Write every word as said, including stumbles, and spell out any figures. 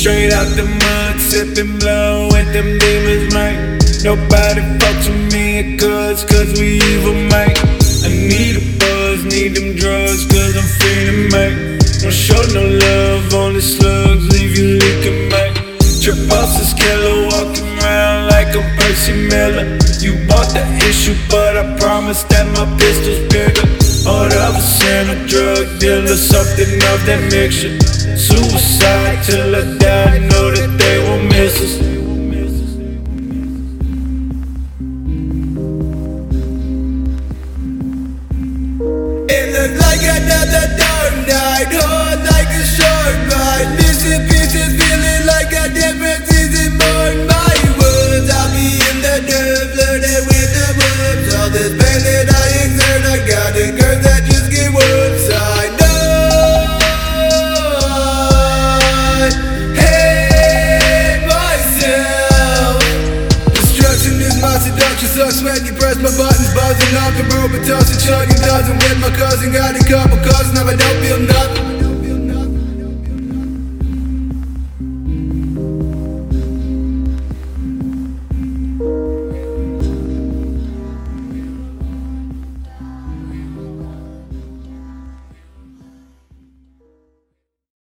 Straight out the mud, sipping blow with them demons, mate. Nobody fucks with me, cuz, cuz we evil, mate. I need a buzz, need them drugs, cuz I'm feeling, mate. Don't show no love, only slugs, leave you leaking, mate. Trip off this killer, walking around like I'm Percy Miller. You bought the issue, but I promise that my pistol's bigger. Order of a sin, a drug dealer, something of that mixture. Suicide till I die, know that they won't miss us. It looked like another dark night, hard like a shark bite. Missing pieces, feeling like a different season mark my words. I'll be in the dirt, flirting with the words. All this pain that I exert, I got a curse that just get worse. I know I hate myself. Destruction is my seduction, sucks when you press my buttons, buzzing off the rope and tossing, chugging, doesn't with my cousin, got it covered.